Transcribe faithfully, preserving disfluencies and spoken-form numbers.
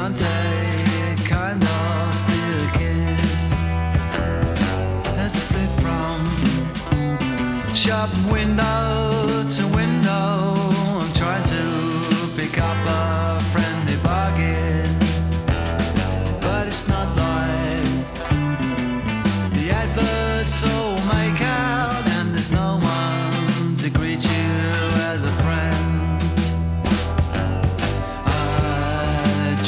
can't take kind of still kiss as I flit from shop window to window.